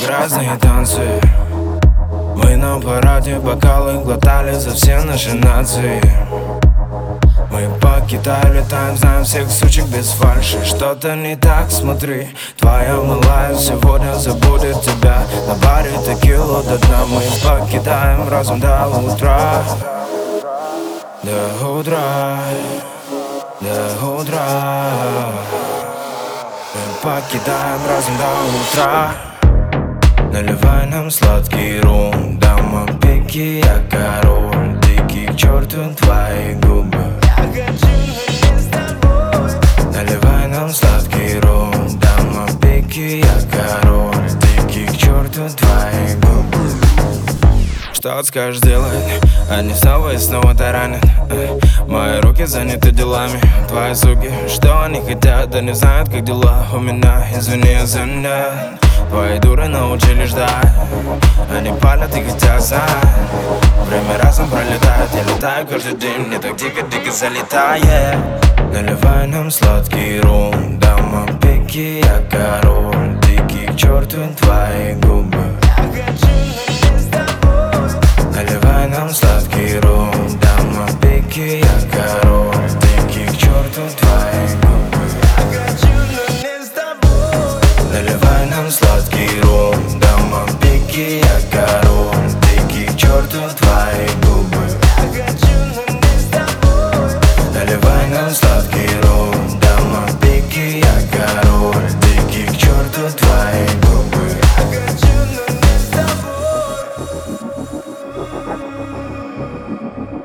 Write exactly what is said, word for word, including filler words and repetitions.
Разные танцы. Мы на параде бокалы глотали за все наши нации. Мы по Китаю летаем, знаем всех сучек без фальши. Что-то не так, смотри, твоя малая сегодня забудет тебя. На баре текилу до дна. Мы покидаем разум до утра. До утра, до утра. Мы покидаем разум до утра. Наливай нам сладкий ром, дама пики, я король. Дикий к черту твои губы. Я хочу, но не с тобой. Наливай нам сладкий ром, дама пики, я король. Дикий к черту твои губы. Что скажешь делать? Они снова и снова таранят. Мои руки заняты делами. Твои суки, что они хотят, да не знают, как дела у меня. Извини, я занят. Твои дуры научили ждать. Они палят и хотят знать. Время разом пролетает. Я летаю каждый день, мне так дико-дико залетает. Наливай нам сладкий ром, дама пики, я король. Дикий к черту твои губы. Я хочу, но не с тобой. Наливай нам сладкий ром, дама пики, я король. Дикий к черту твои губы. Я хочу, но не с тобой. Наливай нам сладкий ром, дама пики, я король. Дикий к черту твои губы. Я хочу, но не с тобой. Наливай нам сладкий ром, дама пики, я король. Дикий к черту твои губы. Я хочу, но не с тобой.